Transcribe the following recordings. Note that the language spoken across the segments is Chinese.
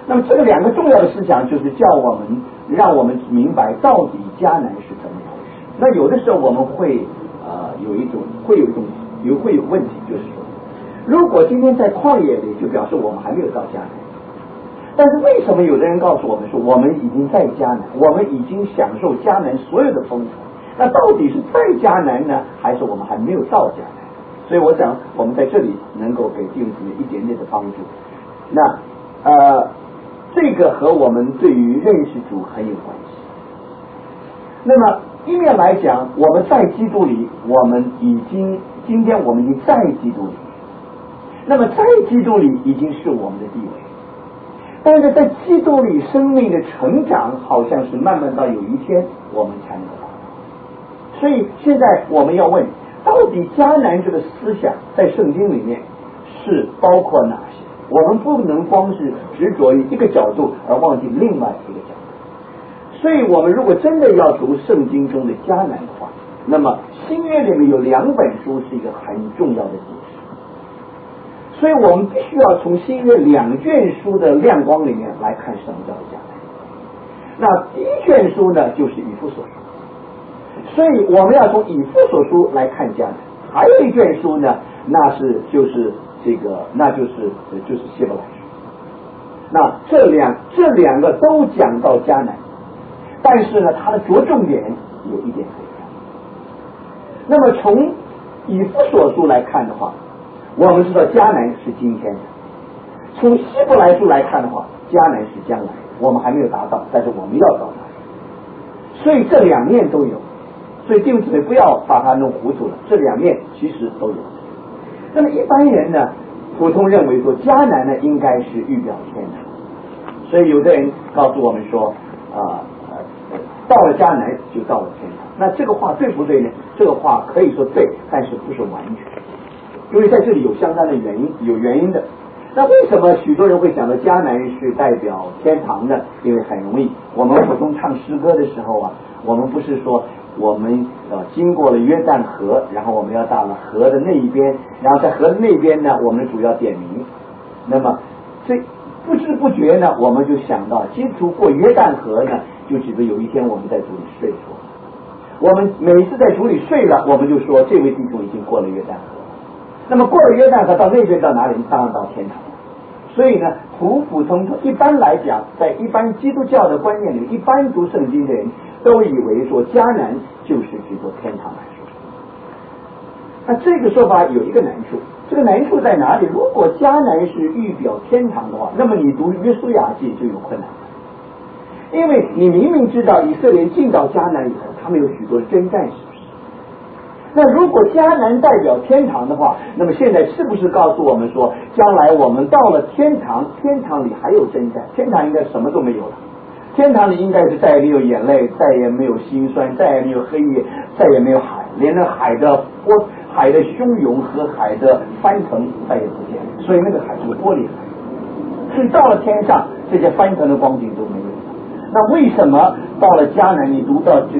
那么这个两个重要的思想就是让我们明白到底迦南是怎么回事。那有的时候我们会有问题，就是说，如果今天在旷野里，就表示我们还没有到迦南。但是为什么有的人告诉我们说我们已经在迦南，我们已经享受迦南所有的丰富？那到底是在迦南呢，还是我们还没有到迦南？所以我想我们在这里能够给弟兄姊妹一点点的帮助。那这个和我们对于认识主很有关系。那么一面来讲，我们在基督里，今天我们已经在基督里，那么在基督里已经是我们的地位。但是在基督里生命的成长，好像是慢慢到有一天我们才能达到。所以现在我们要问，到底迦南这个思想在圣经里面是包括哪些？我们不能光是执着于一个角度而忘记另外一个角度。所以我们如果真的要读圣经中的迦南的话，那么新约里面有2本书是一个很重要的解释。所以我们必须要从新约2卷书的亮光里面来看什么叫迦南。那第一卷书呢，就是以弗所书，所以我们要从以弗所书来看迦南。还有一卷书呢，就是希伯来书。那这两个都讲到迦南，但是呢，它的着重点有一点不一样。那么从以弗所书来看的话，我们知道迦南是今天的；从希伯来书来看的话，迦南是将来，我们还没有达到，但是我们要到那里。所以这2面都有，所以弟兄姊妹不要把它弄糊涂了，这2面其实都有。那么一般人呢，普通认为说迦南呢应该是预表天堂，所以有的人告诉我们说到了迦南就到了天堂。那这个话对不对呢？这个话可以说对，但是不是完全，因为在这里有相当的原因的。那为什么许多人会想到迦南是代表天堂呢？因为很容易，我们普通唱诗歌的时候啊，我们不是说我们经过了约旦河，然后我们要到了河的那一边，然后在河的那边呢，我们主要点名。那么这不知不觉呢，我们就想到基督徒过约旦河呢，就觉得有一天我们在主里睡过。我们每一次在主里睡了，我们就说这位弟兄已经过了约旦河。那么过了约旦河到那边到哪里？当然到天堂。所以呢，普通一般来讲，在一般基督教的观念里，一般读圣经的人都以为说迦南就是指作天堂来说。那这个说法有一个难处，这个难处在哪里？如果迦南是预表天堂的话，那么你读约书亚记就有困难了，因为你明明知道以色列进到迦南以后，他们有许多的征战，是不是？那如果迦南代表天堂的话，那么现在是不是告诉我们说，将来我们到了天堂，天堂里还有征战，天堂应该什么都没有了，天堂里应该是再也没有眼泪，再也没有心酸，再也没有黑夜，再也没有海，连那海的汹涌和海的翻腾再也不见，所以那个海是玻璃海，所以到了天上，这些翻腾的光景都没有。那为什么到了迦南，你读到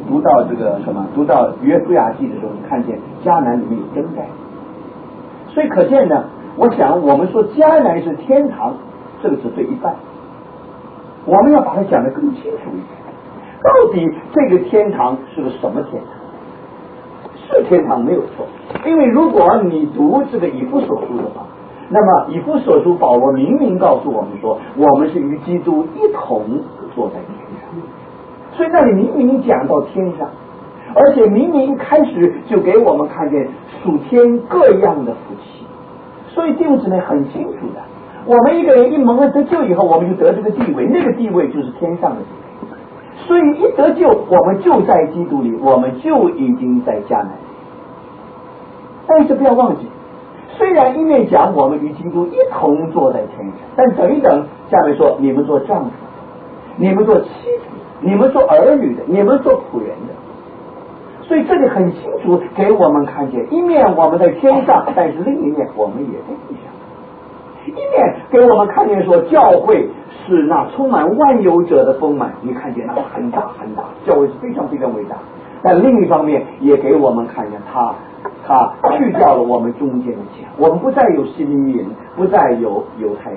约书亚记的时候，你看见迦南里面有征战？所以可见呢，我想我们说迦南是天堂，这个只对一半，我们要把它讲得更清楚一点。到底这个天堂是个什么天堂？是天堂没有错，因为如果你读这个以弗所书的话，那么以弗所书保罗明明告诉我们说，我们是与基督一同坐在天上，所以那里明明讲到天上，而且明明一开始就给我们看见属天各样的福气，所以弟兄姊妹很清楚的，我们一个人一蒙恩得救以后，我们就得这个地位，那个地位就是天上的地位，所以一得救，我们就在基督里，我们就已经在迦南里。但是不要忘记，虽然一面讲我们与基督一同坐在天上，但等一等，下面说你们做丈夫，你们做妻子，你们做儿女的，你们做仆人的。所以这里很清楚给我们看见，一面我们在天上，但是另一面我们也在地上。一面给我们看见说教会是那充满万有者的丰满，你看见那很大很大，教会是非常非常伟大。但另一方面也给我们看见他去掉了我们中间的墙，我们不再有希利尼人，不再有犹太人，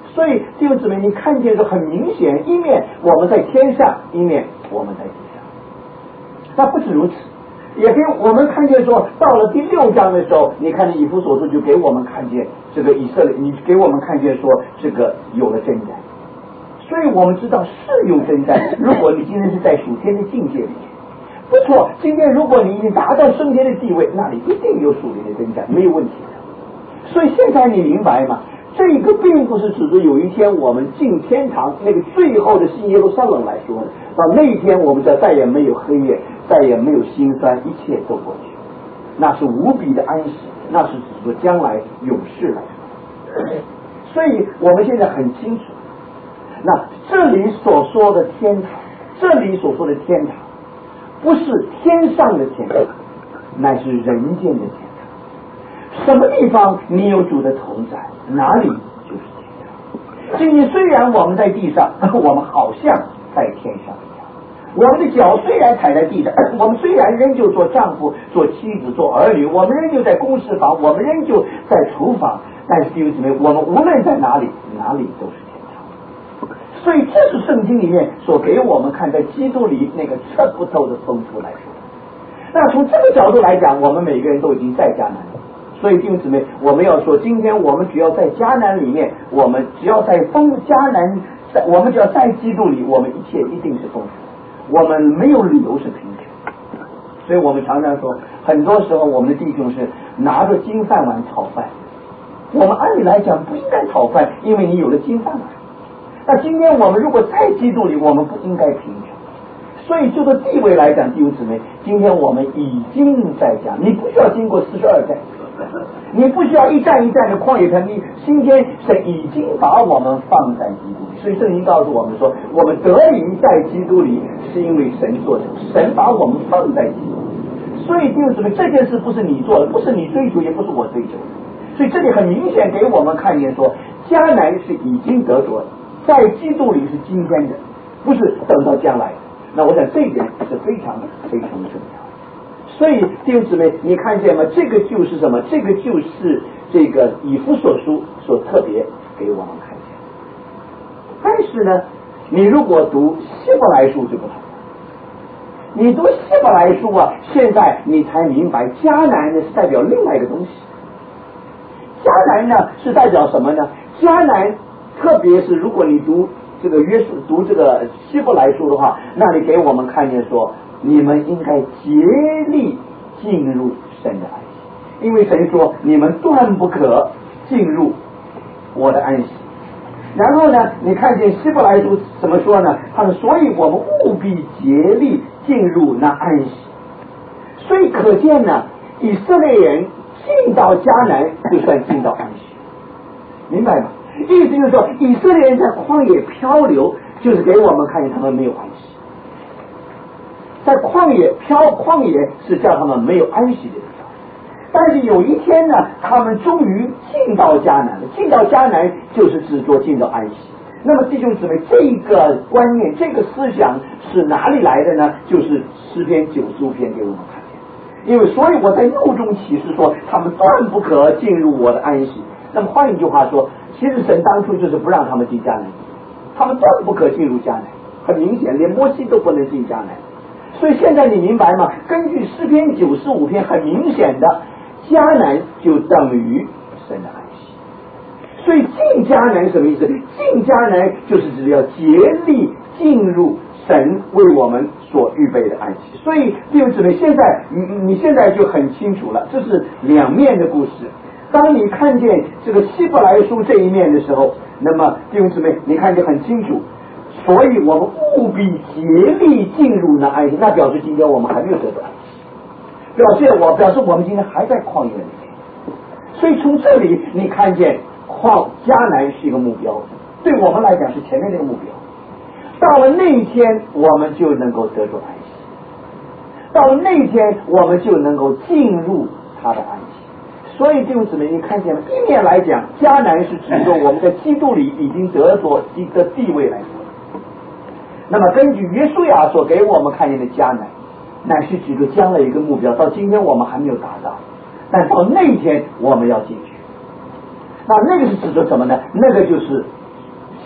所以弟兄姊妹，你看见是很明显，一面我们在天上，一面我们在地上。那不止如此，也给我们看见说，到了第6章的时候，你看见以弗所书就给我们看见这个以色列，你给我们看见说这个有了征战。所以我们知道是有征战。如果你今天是在属天的境界里面，不错，今天如果你已经达到升天的地位，那里一定有属灵的征战，没有问题的。所以现在你明白吗？这个并不是指着有一天我们进天堂那个最后的新耶路撒冷来说的，到那一天我们就再也没有黑夜，再也没有辛酸，一切都过去，那是无比的安息，那是指着将来永世来说。所以我们现在很清楚，那这里所说的天堂，这里所说的天堂不是天上的天堂，乃是人间的天堂。什么地方你有主的同在，哪里就是天堂。今天虽然我们在地上，我们好像在天上一样，我们的脚虽然踩在地上，我们虽然仍旧做丈夫做妻子做儿女，我们仍旧在公事房，我们仍旧在厨房，但是弟兄姊妹，我们无论在哪里，哪里都是天堂。所以这是圣经里面所给我们看在基督里那个测不透的丰富来说。那从这个角度来讲，我们每个人都已经在迦南了。所以弟兄姊妹，我们要说，今天我们只要在迦南里面，我们只要在迦南，我们只要在基督里，我们一切一定是丰富，我们没有理由是贫穷。所以我们常常说，很多时候我们的弟兄是拿着金饭碗讨饭，我们按理来讲不应该讨饭，因为你有了金饭碗。那今天我们如果在基督里，我们不应该贫穷。所以就说地位来讲，弟兄姊妹，今天我们已经在家，你不需要经过42代，你不需要一站一站的旷野盆地，今天神已经把我们放在基督里。所以圣经告诉我们说，我们得以在基督里，是因为神做成，神把我们放在基督里。所以弟兄姊妹，这件事不是你做的，不是你追求，也不是我追求的。所以这里很明显给我们看见说，迦南是已经得着的，在基督里是今天的，不是等到将来的。那我想这一点是非常非常的重要。所以弟兄姊妹，你看见吗？这个就是什么？这个就是这个以弗所书所特别给我们看见。但是呢，你如果读希伯来书就不同了。你读希伯来书啊，现在你才明白迦南呢是代表另外一个东西。迦南呢是代表什么呢？迦南特别是如果你读这个读这个希伯来书的话，那里给我们看见说，你们应该竭力进入神的安息，因为神说你们断不可进入我的安息。然后呢，你看见希伯来书怎么说呢？他说，所以我们务必竭力进入那安息。所以可见呢，以色列人进到迦南就算进到安息，明白吗？意思就是说，以色列人在旷野漂流，就是给我们看见他们没有安息。在旷野是叫他们没有安息的地方。但是有一天呢，他们终于进到迦南了。进到迦南就是指着进到安息。那么弟兄姊妹，这个观念、这个思想是哪里来的呢？就是诗篇95篇给我们看见。因为所以我在怒中启示说，他们断不可进入我的安息。那么换一句话说，其实神当初就是不让他们进迦南，他们断不可进入迦南。很明显，连摩西都不能进迦南。所以现在你明白吗？根据诗篇95篇，很明显的，迦南就等于神的安息。所以进迦南什么意思？进迦南就是指要竭力进入神为我们所预备的安息。所以弟兄姊妹，现在你现在就很清楚了，这是两面的故事。当你看见这个希伯来书这一面的时候，那么弟兄姊妹，你看就很清楚。所以我们务必竭力进入那安息，那表示今天我们还没有得到安息，表示我们今天还在旷野里面。所以从这里你看见迦南是一个目标，对我们来讲是前面那个目标。到了那一天，我们就能够得着安息；到了那一天，我们就能够进入他的安息。所以弟兄姊妹，你看见了，一面来讲，迦南是指着我们在基督里已经得着一个地位来说。那么根据约书亚所给我们看见的迦南，乃是指着将来一个目标，到今天我们还没有达到，但到那一天我们要进去。那个是指着什么呢？那个就是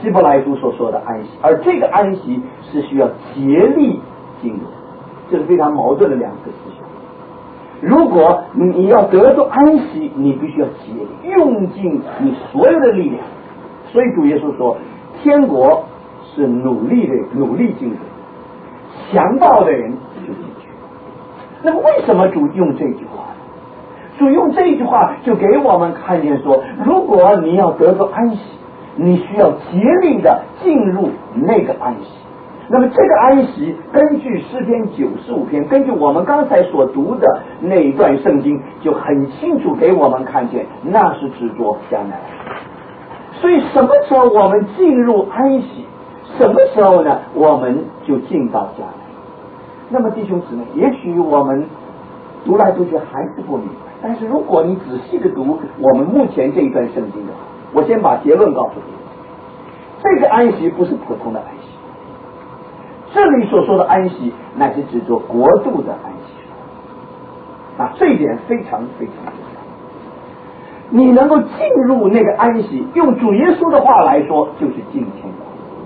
希伯来书所说的安息，而这个安息是需要竭力进入，这是非常矛盾的两个思想。如果你要得到安息，你必须要竭力用尽你所有的力量。所以主耶稣说，天国是努力进入，强暴的人就进去。那么为什么主用这句话？主用这句话就给我们看见说，如果你要得到安息，你需要竭力的进入那个安息。那么这个安息根据诗篇95篇，根据我们刚才所读的那一段圣经，就很清楚给我们看见，那是指着迦南。所以什么时候我们进入安息，什么时候呢我们就进到迦南。那么弟兄姊妹，也许我们读来读去还是不明白，但是如果你仔细的读我们目前这一段圣经的话，我先把结论告诉你，这个安息不是普通的安息，这里所说的安息乃是指着国度的安息这一点非常非常重要。你能够进入那个安息，用主耶稣的话来说，就是进天国。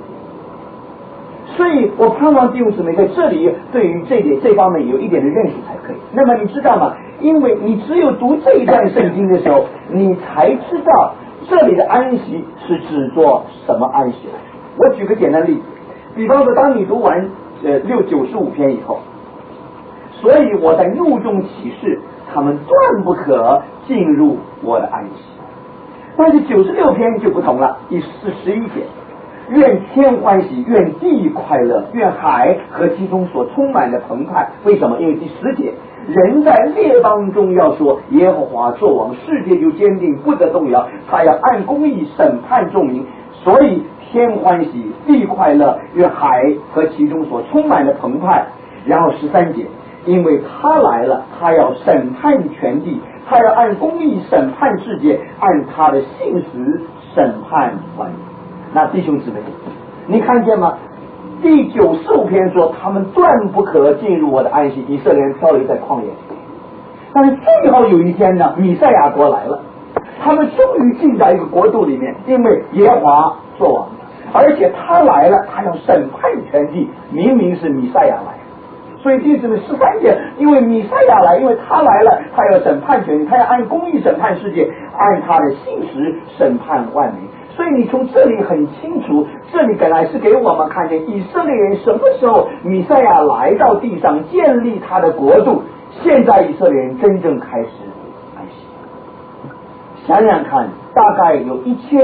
所以我盼望弟兄姊妹在这里对于这方面有一点的认识才可以。那么你知道吗？因为你只有读这一段圣经的时候，你才知道这里的安息是指着什么安息来。我举个简单例子，比方说当你读完95篇以后，所以我在怒中起誓，他们断不可进入我的安息。但是96篇就不同了，第11节，愿天欢喜，愿地快乐，愿海和其中所充满的澎湃。为什么？因为第10节，人在列邦中要说，耶和华作王，世界就坚定不得动摇，他要按公义审判众民。所以天欢喜，地快乐，愿海和其中所充满的澎湃。然后13节，因为他来了，他要审判全地，他要按公义审判世界，按他的信实审判万民。那弟兄姊妹，你看见吗？第95篇说他们断不可进入我的安息，以色列人漂流在旷野里。但是最后有一天呢，弥赛亚国来了，他们终于进到一个国度里面，因为耶和华作王，而且他来了，他要审判全地，明明是弥赛亚来。所以弟兄们13节，因为弥赛亚来，因为他来了，他要审判全地，他要按公义审判世界，按他的信实审判万民。所以你从这里很清楚，这里本来是给我们看见以色列人什么时候弥赛亚来到地上建立他的国度，现在以色列人真正开始安息。想想看，大概有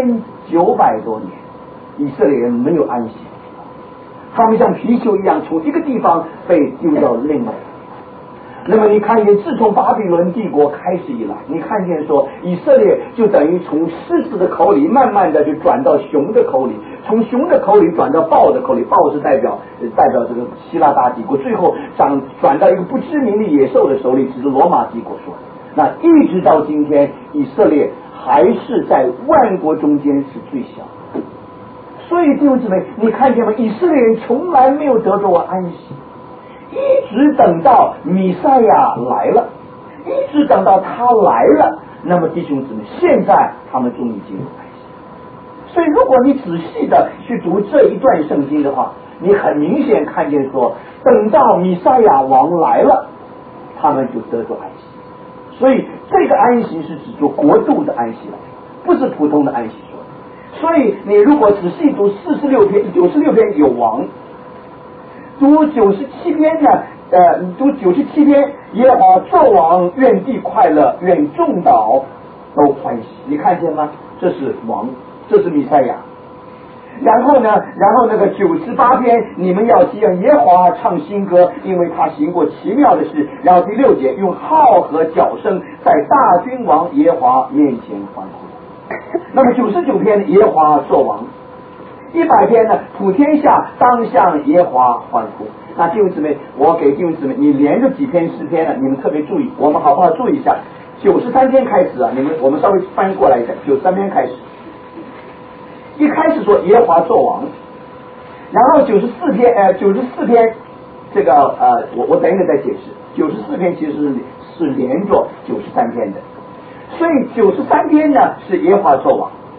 1900多年以色列人没有安息，他们像皮球一样从一个地方被丢到另外。那么你看见自从巴比伦帝国开始以来，你看见说以色列就等于从狮子的口里慢慢的就转到熊的口里，从熊的口里转到豹的口里，豹是代表这个希腊大帝国，最后转到一个不知名的野兽的手里，只是罗马帝国说的。那一直到今天，以色列还是在万国中间是最小的。所以弟兄姊妹，你看见吗？以色列人从来没有得着安息，一直等到弥赛亚来了，一直等到他来了，那么弟兄姊妹，现在他们终于进入安息。所以如果你仔细的去读这一段圣经的话，你很明显看见说，等到弥赛亚王来了，他们就得着安息。所以这个安息是指着国度的安息来，不是普通的安息说的。所以你如果仔细读96篇，96篇有王，读97篇呢，读97篇，耶和华作王，愿地快乐，愿众岛都欢喜。你看见吗？这是王，这是弥赛亚。然后那个98篇，你们要向耶和华唱新歌，因为他行过奇妙的事。然后第6节，用号和角声在大君王耶和华面前欢呼。那么99篇，耶和华作王。100篇呢，普天下当向耶和华欢呼。那弟兄姊妹，我给弟兄姊妹，你连着几篇诗篇呢？你们特别注意，我们好不好注意一下？93篇开始啊，我们稍微翻过来一下，93篇开始，一开始说耶和华作王，然后94篇，这个我等一下再解释，94篇其实是连着93篇的，所以93篇呢是耶和华作王。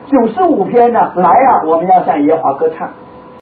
95篇呢，来啊，我们要向耶和华歌唱。